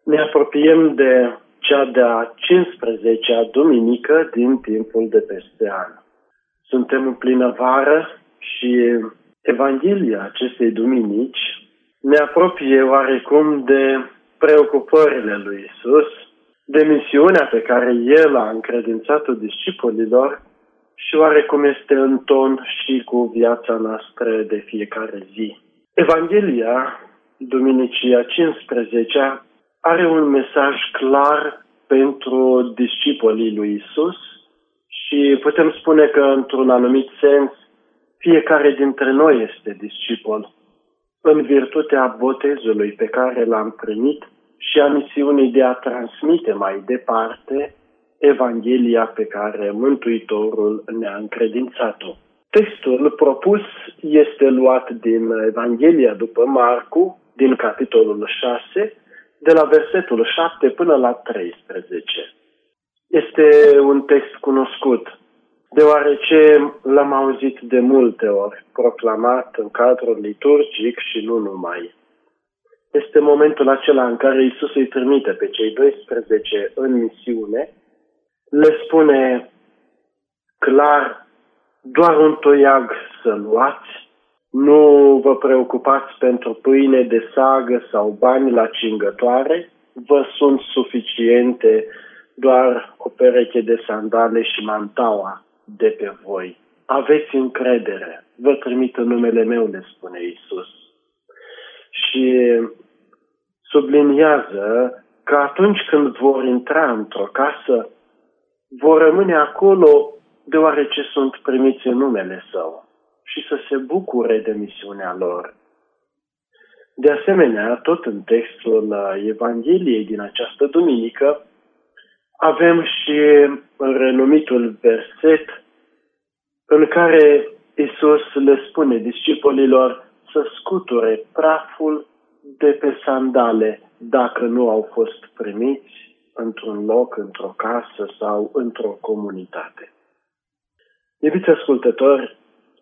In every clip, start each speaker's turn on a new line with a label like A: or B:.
A: Ne apropiem de cea de-a 15-a duminică din timpul de peste an. Suntem în plină vară și Evanghelia acestei duminici ne apropie oarecum de preocupările lui Isus, de misiunea pe care El a încredințat-o discipolilor și oarecum este în ton și cu viața noastră de fiecare zi. Evanghelia duminicii a 15-a are un mesaj clar pentru discipolii lui Isus și putem spune că, într-un anumit sens, fiecare dintre noi este discipol în virtutea botezului pe care l-am primit și a misiunii de a transmite mai departe Evanghelia pe care Mântuitorul ne-a încredințat-o. Textul propus este luat din Evanghelia după Marcu, din capitolul 6, de la versetul 7 până la 13. Este un text cunoscut, deoarece l-am auzit de multe ori proclamat în cadrul liturgic și nu numai. Este momentul acela în care Iisus îi trimite pe cei 12 în misiune, le spune clar, doar un toiag să luați, nu vă preocupați pentru pâine de sagă sau bani la cingătoare, vă sunt suficiente doar o pereche de sandale și mantaua de pe voi. Aveți încredere, vă trimit în numele meu, le spune Iisus. Și subliniază că atunci când vor intra într-o casă, vor rămâne acolo deoarece sunt primiți în numele Său și să se bucure de misiunea lor. De asemenea, tot în textul Evangheliei din această duminică, avem și renumitul verset în care Iisus le spune discipolilor să scuture praful de pe sandale dacă nu au fost primiți într-un loc, într-o casă sau într-o comunitate. Iubiți ascultători,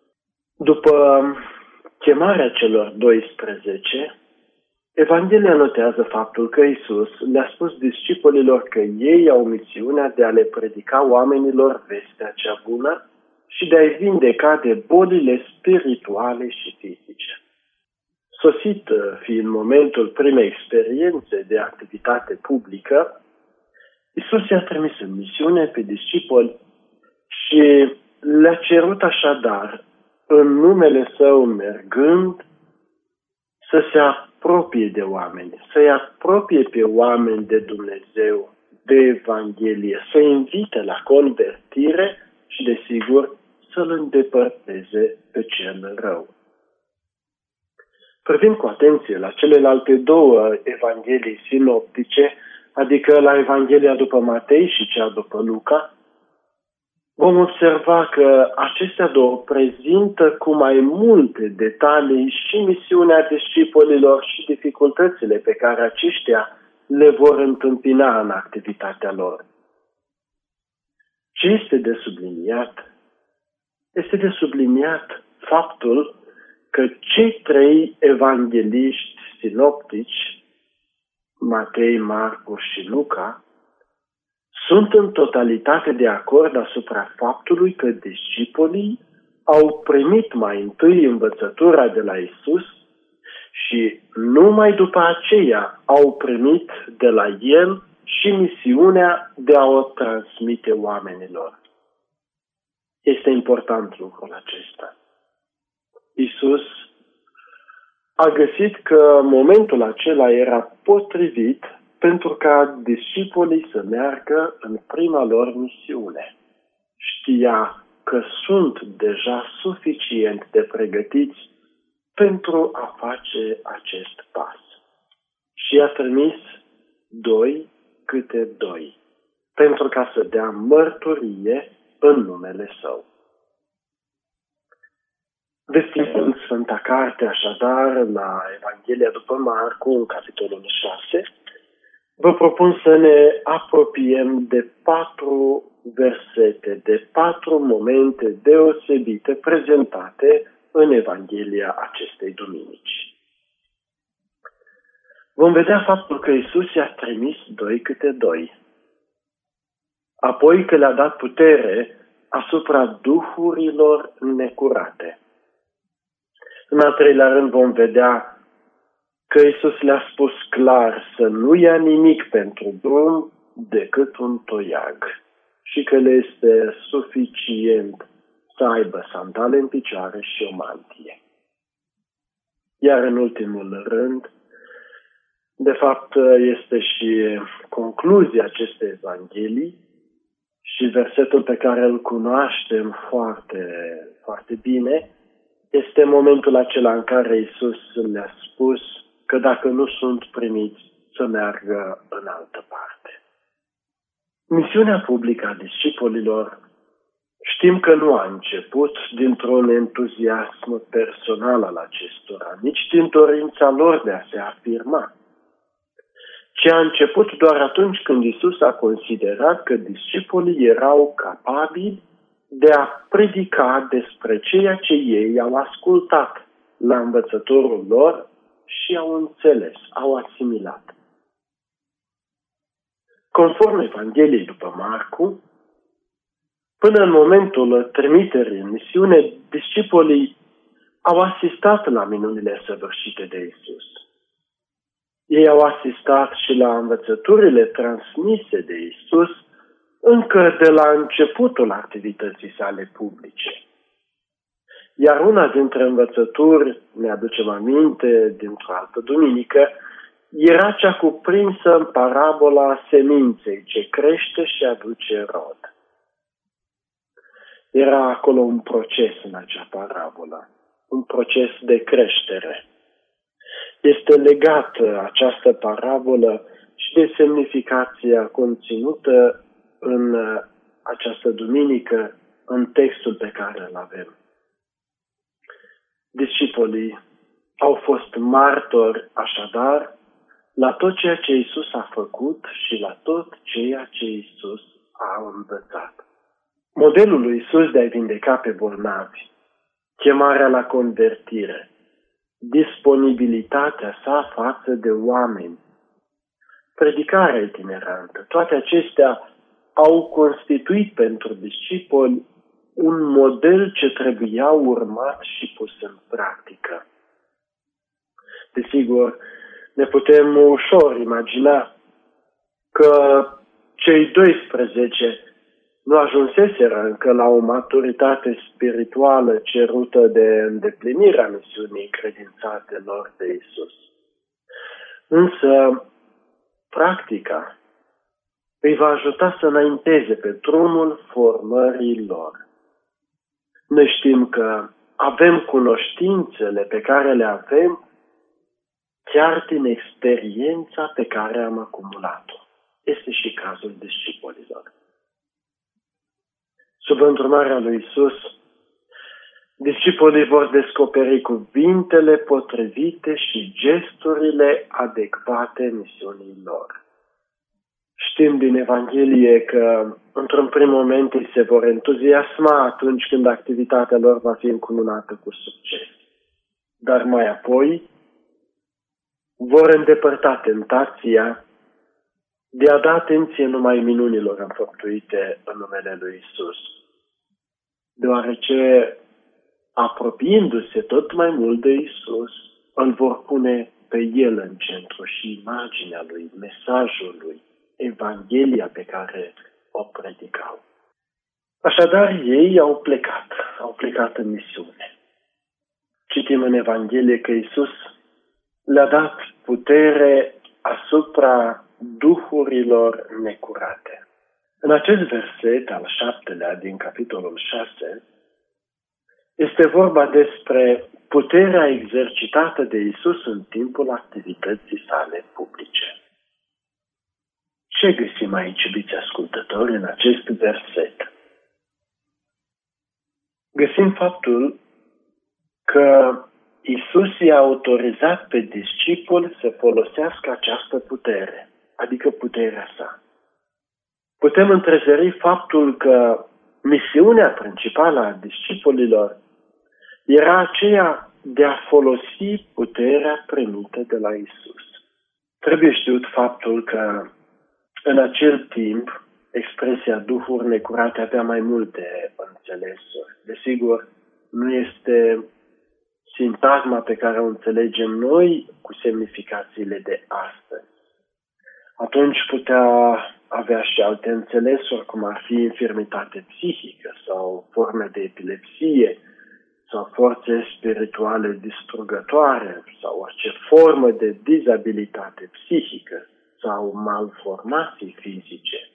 A: după chemarea celor 12, Evanghelia notează faptul că Iisus le-a spus discipolilor că ei au misiunea de a le predica oamenilor vestea cea bună și de a-i vindeca de bolile spirituale și fizice. Sosit fiind momentul primei experiențe de activitate publică, Iisus i-a trimis în misiune pe discipoli și le-a cerut așadar, în numele Său mergând, să se apropie de oameni, să-i apropie pe oameni de Dumnezeu, de Evanghelie, să-i invite la convertire și, desigur, să-l îndepărteze pe cel rău. Privind cu atenție la celelalte două evanghelii sinoptice, adică la Evanghelia după Matei și cea după Luca, vom observa că acestea două prezintă cu mai multe detalii și misiunea discipolilor și dificultățile pe care aceștia le vor întâmpina în activitatea lor. Ce este de subliniat? Este de subliniat faptul că cei trei evangheliști sinoptici, Matei, Marcu și Luca, sunt în totalitate de acord asupra faptului că discipolii au primit mai întâi învățătura de la Isus și numai după aceea au primit de la El și misiunea de a o transmite oamenilor. Este important lucrul acesta. Isus a găsit că momentul acela era potrivit pentru ca discipolii să meargă în prima lor misiune. Știa că sunt deja suficient de pregătiți pentru a face acest pas. Și a trimis 2 câte 2, pentru ca să dea mărturie în numele Său. Vestim în Sfânta Carte, așadar, la Evanghelia după Marcu, în capitolul 6, vă propun să ne apropiem de 4 versete, de 4 momente deosebite prezentate în Evanghelia acestei duminici. vom vedea faptul că Iisus i-a trimis 2 câte 2. Apoi că le-a dat putere asupra duhurilor necurate. În al 3-lea rând vom vedea că Iisus le-a spus clar să nu ia nimic pentru drum decât un toiag și că le este suficient să aibă sandale în picioare și o mantie. Iar în ultimul rând, de fapt, este și concluzia acestei Evanghelii și versetul pe care îl cunoaștem foarte, foarte bine, este momentul acela în care Iisus le-a spus că dacă nu sunt primiți, să meargă în altă parte. Misiunea publică a discipolilor știm că nu a început dintr-un entuziasm personal al acestora, nici din dorința lor de a se afirma, ci a început doar atunci când Iisus a considerat că discipolii erau capabili de a predica despre ceea ce ei au ascultat la învățătorul lor și au înțeles, au asimilat. Conform Evangheliei după Marcu, până în momentul trimiterii în misiune, discipolii au asistat la minunile săvârșite de Iisus. Ei au asistat și la învățăturile transmise de Iisus încă de la începutul activității sale publice. Iar una dintre învățături, ne aducem aminte dintr-o altă duminică, era cea cuprinsă în parabola seminței ce crește și aduce rod. Era acolo un proces în acea parabolă, un proces de creștere. Este legată această parabolă și de semnificația conținută în această duminică, în textul pe care îl avem. Discipolii au fost martori, așadar, la tot ceea ce Iisus a făcut și la tot ceea ce Iisus a învățat. Modelul lui Iisus de a vindeca pe bolnavi, chemarea la convertire, disponibilitatea sa față de oameni, predicarea itinerantă, toate acestea au constituit pentru discipoli un model ce trebuia urmat și pus în practică. Desigur, ne putem ușor imagina că cei 12 nu ajunseseră încă la o maturitate spirituală cerută de îndeplinirea misiunii încredințate lor de Iisus. Însă, practica îi va ajuta să înainteze pe drumul formării lor. Noi știm că avem cunoștințele pe care le avem chiar din experiența pe care am acumulat-o. Este și cazul discipolilor. Sub îndrumarea lui Iisus, discipolii vor descoperi cuvintele potrivite și gesturile adecvate misiunii lor. Știm din Evanghelie că, într-un prim moment, ei se vor entuziasma atunci când activitatea lor va fi încununată cu succes. Dar mai apoi vor îndepărta tentația de a da atenție numai minunilor înfăptuite în numele lui Iisus, deoarece, apropiindu-se tot mai mult de Iisus, îl vor pune pe El în centru și imaginea Lui, mesajul Lui, Evanghelia pe care o predicau. Așadar, ei au plecat în misiune. Citim în Evanghelie că Iisus le-a dat putere asupra duhurilor necurate. În acest verset, al 7-lea din capitolul 6, este vorba despre puterea exercitată de Iisus în timpul activității sale publice. Ce găsim aici, iubiți ascultători, în acest verset? Găsim faptul că Iisus i-a autorizat pe discipoli să folosească această putere, adică puterea sa. Putem întrezări faptul că misiunea principală a discipolilor era aceea de a folosi puterea primită de la Iisus. Trebuie știut faptul că în acel timp expresia duhuri necurate avea mai multe înțelesuri. Desigur, nu este sintagma pe care o înțelegem noi cu semnificațiile de astăzi. Atunci putea avea și alte înțelesuri, cum ar fi infirmitate psihică sau forme de epilepsie sau forțe spirituale distrugătoare sau orice formă de dizabilitate psihică sau malformații fizice.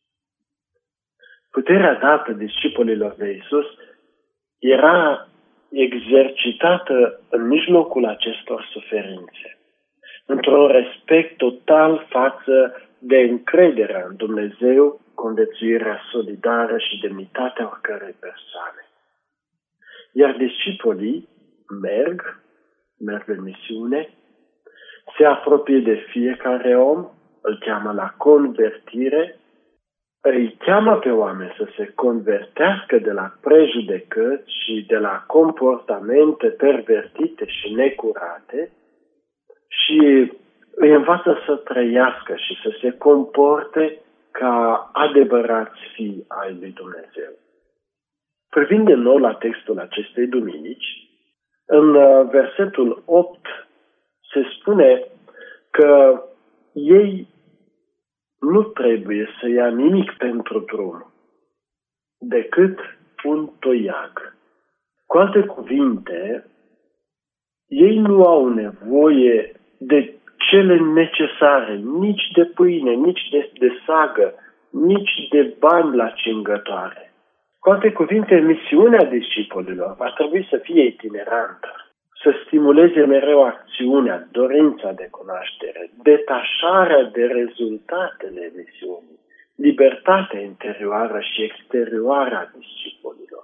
A: Puterea dată discipolilor de Iisus era exercitată în mijlocul acestor suferințe, într-un respect total față de încrederea în Dumnezeu, conviețuirea solidară și demnitatea oricărei persoane. Iar discipolii merg în misiune, se apropie de fiecare om, îl cheamă la convertire, îi cheamă pe oameni să se convertească de la prejudecăți și de la comportamente pervertite și necurate și îi învață să trăiască și să se comporte ca adevărați fii ai lui Dumnezeu. Privind de nou la textul acestei duminici, în versetul 8 se spune că ei nu trebuie să ia nimic pentru drum, decât un toiag. Cu alte cuvinte, ei nu au nevoie de cele necesare, nici de pâine, nici de sagă, nici de bani la cingătoare. Cu alte cuvinte, misiunea discipolilor va trebui să fie itinerantă, să stimuleze mereu acțiunea, dorința de cunoaștere, detașarea de rezultatele misiunii, libertatea interioară și exterioară a discipolilor.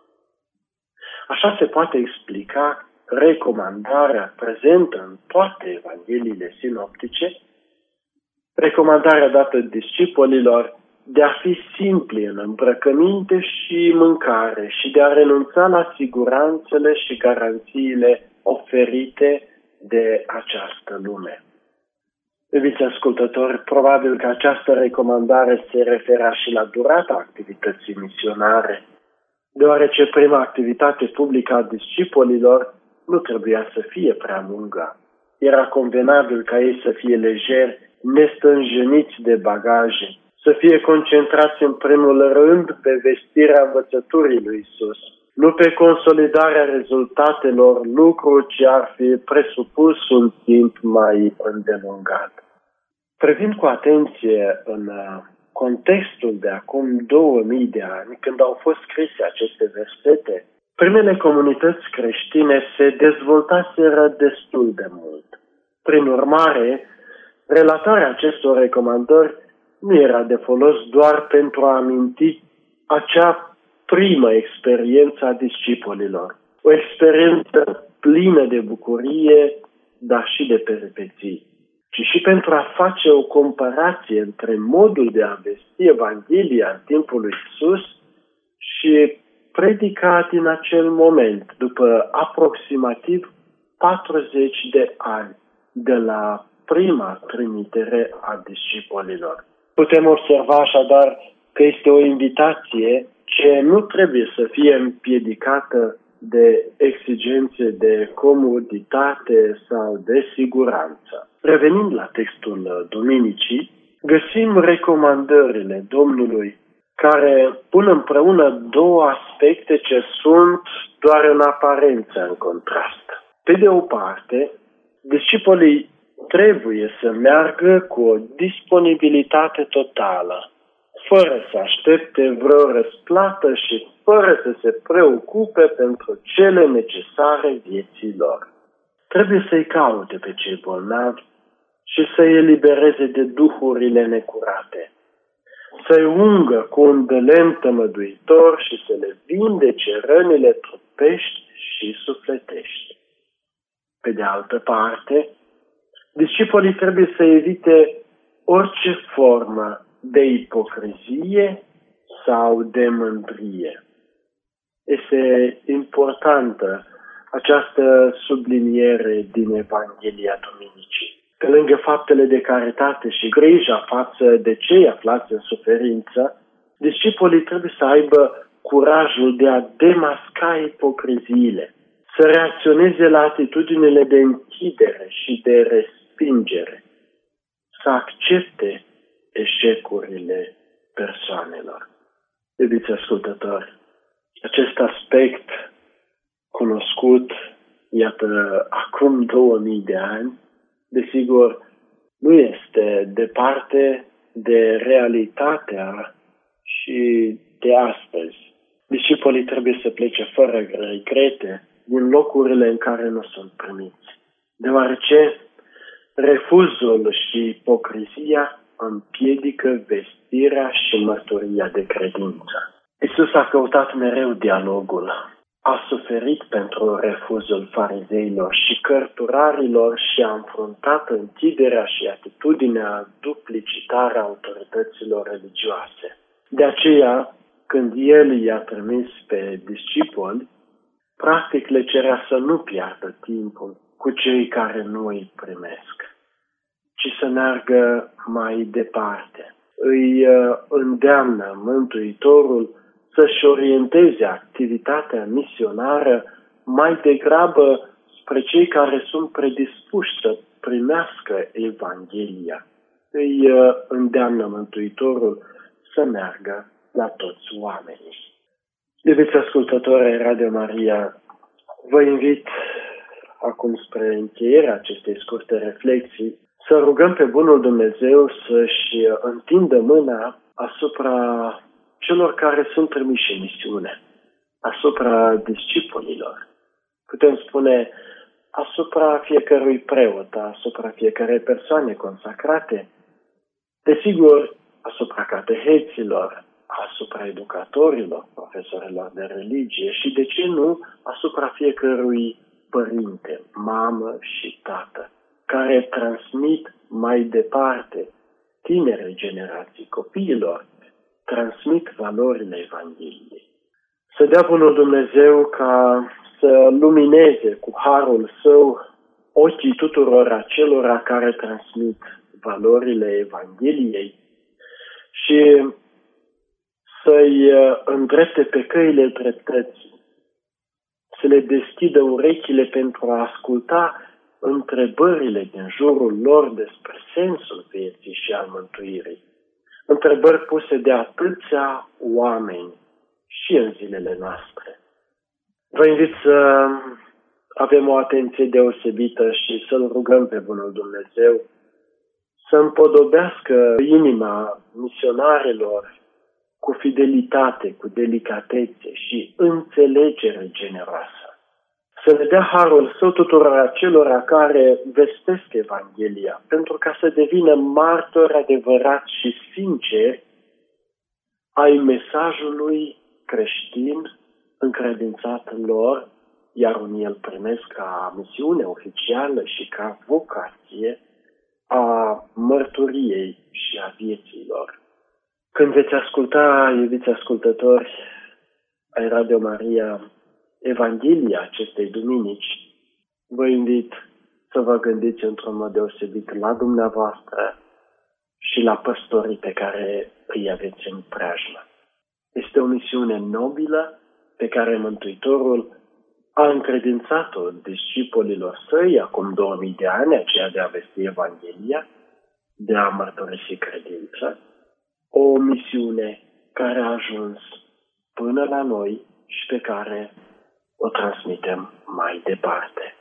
A: Așa se poate explica recomandarea prezentă în toate evangheliile sinoptice, recomandarea dată discipolilor de a fi simpli în îmbrăcăminte și mâncare și de a renunța la siguranțele și garanțiile oferite de această lume. Iubiți ascultători, probabil că această recomandare se referea și la durata activității misionare, deoarece prima activitate publică a discipolilor nu trebuia să fie prea lungă. Era convenabil ca ei să fie lejeri, nestânjeniți de bagaje, să fie concentrați în primul rând pe vestirea învățăturii lui Iisus, nu pe consolidarea rezultatelor, lucru ce ar fi presupus un timp mai îndelungat. Privind cu atenție în contextul de acum 2000 de ani, când au fost scrise aceste versete, primele comunități creștine se dezvoltaseră destul de mult. Prin urmare, relatarea acestor recomandări nu era de folos doar pentru a aminti acea primă experiență a discipolilor, o experiență plină de bucurie, dar și de peripeții, ci și pentru a face o comparație între modul de a vesti Evanghelia în timpul lui Iisus și predicat în acel moment, după aproximativ 40 de ani de la prima trimitere a discipolilor. Putem observa așadar că este o invitație ce nu trebuie să fie împiedicată de exigențe de comoditate sau de siguranță. Revenind la textul duminicii, găsim recomandările Domnului care pun împreună două aspecte ce sunt doar în aparență în contrast. Pe de o parte, discipolii trebuie să meargă cu o disponibilitate totală, fără să aștepte vreo răsplată și fără să se preocupe pentru cele necesare vieții lor. Trebuie să-i caute pe cei bolnavi și să-i elibereze de duhurile necurate, să-i ungă cu un belem tămăduitor și să le vindece rănile trupești și sufletești. Pe de altă parte, discipolii trebuie să evite orice formă de ipocrizie sau de mândrie. Este importantă această subliniere din Evanghelia Duminicii. Pe lângă faptele de caritate și grija față de cei aflați în suferință, discipolii trebuie să aibă curajul de a demasca ipocriziile, să reacționeze la atitudinile de închidere și de respingere, să accepte eșecurile persoanelor. Iubiți ascultători, acest aspect cunoscut, iată, acum 2000 de ani, desigur, nu este departe de realitatea și de astăzi. Discipolii trebuie să plece fără regrete din locurile în care nu sunt primiți, deoarece refuzul și ipocrizia împiedică vestirea și mărturia de credință. Iisus a căutat mereu dialogul. A suferit pentru refuzul farizeilor și cărturarilor și a înfruntat închiderea și atitudinea duplicitară a autorităților religioase. De aceea, când El i-a trimis pe discipoli, practic le cerea să nu piardă timpul cu cei care nu îi primesc, ci să meargă mai departe. Îi îndeamnă Mântuitorul să-și orienteze activitatea misionară mai degrabă spre cei care sunt predispuși să primească Evanghelia. Îi îndeamnă Mântuitorul să meargă la toți oamenii. Iubiți ascultători ai Radio Maria, vă invit acum spre încheierea acestei scurte reflexii să rugăm pe Bunul Dumnezeu să-și întindă mâna asupra celor care sunt trimiși în misiune, asupra discipolilor. Putem spune asupra fiecărui preot, asupra fiecărei persoane consacrate, desigur asupra cateheților, asupra educatorilor, profesorilor de religie și, de ce nu, asupra fiecărui părinte, mamă și tată, care transmit mai departe tinerei generații, copiilor, transmit valorile Evangheliei. Să dea Bunul Dumnezeu ca să lumineze cu harul Său ochii tuturor acelora care transmit valorile Evangheliei și să-i îndrepte pe căile dreptății, să le deschidă urechile pentru a asculta întrebările din jurul lor despre sensul vieții și al mântuirii. Întrebări puse de atâția oameni și în zilele noastre. Vă invit să avem o atenție deosebită și să-L rugăm pe Bunul Dumnezeu să împodobească inima misionarilor cu fidelitate, cu delicatețe și înțelegere generoasă. Să le dea harul Său tuturor acelora care vestesc Evanghelia, pentru ca să devină martori adevărați și sinceri ai mesajului creștin încredințat lor, iar unii îl primesc ca misiune oficială și ca vocație a mărturiei și a vieții lor. Când veți asculta, iubiți ascultători ai Radio Maria, Evanghelia acestei duminici, vă invit să vă gândiți într-un mod deosebit la dumneavoastră și la păstorii pe care îi aveți în preajmă. Este o misiune nobilă pe care Mântuitorul a încredințat-o discipolilor Săi acum 2000 de ani, aceea de a vesti Evanghelia, de a mărturisi credința, o misiune care a ajuns până la noi și pe care o transmitem mai departe.